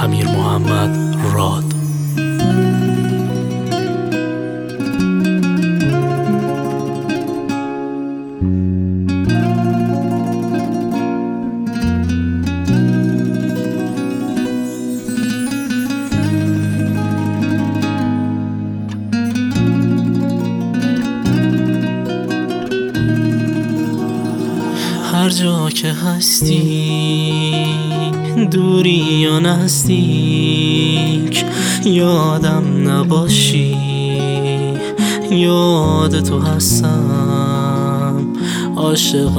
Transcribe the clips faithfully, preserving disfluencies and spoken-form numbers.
امیر محمد راد. هر جا که هستی، دوری یا نزدیک، یادم نباشی، یاد تو هستم. عاشق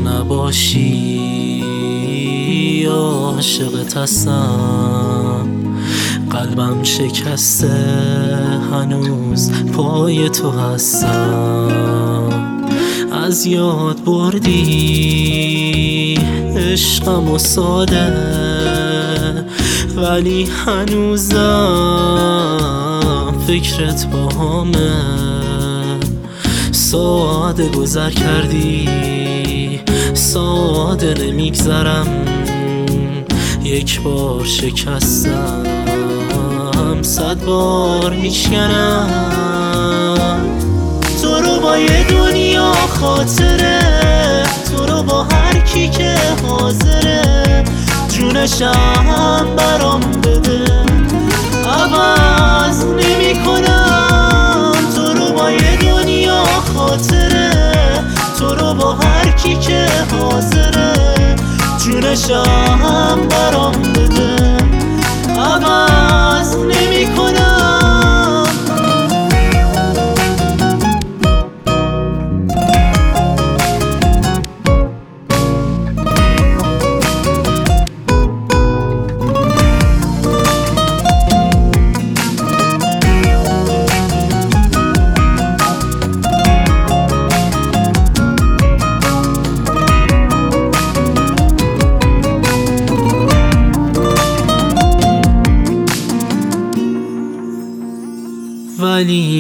نباشی، عاشقت هستم. قلبم شکسته، هنوز پای تو هستم. از یاد بردی عشقم و ساده، ولی هنوزم فکرت با همه. ساده گذر کردی، ساده نمیگذرم. یک بار شکستم، صد بار میشکنم. تو رو با یه دنیا خاطره، تو رو با هر کی که حاضره، جونشم برام بده. عوض نمی کنم تو رو با یه دنیا خاطره، تو رو با هر کی که حاضره، جونشم برام بده. عوض نمی کنم. ولی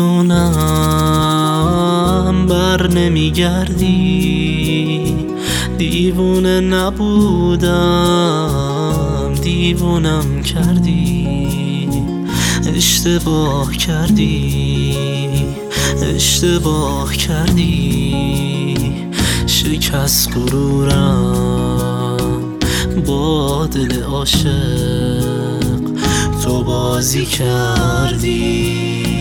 میدونم بر نمیگردی. دیوونه نبودم، دیوونم کردی. اشتباه کردی، اشتباه کردی. شکست غرورم با دل عاشق، تو بازی کردی.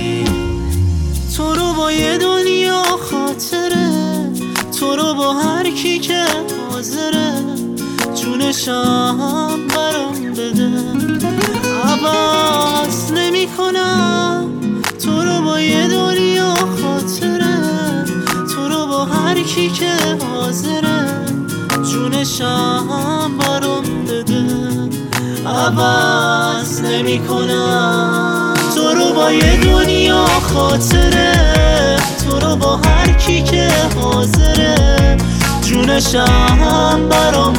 تو رو با یه دنیا خاطره، تو رو با هر کی که حاضره، جونشم برام بده. عوض نمی کنم تو رو با یه دنیا خاطره، تو رو با هر کی که حاضره، جونشم برام بده. عوض نمی کنم تو رو با یه دنیا خاطره، تو رو با هر کی که حاضره، جونشم برام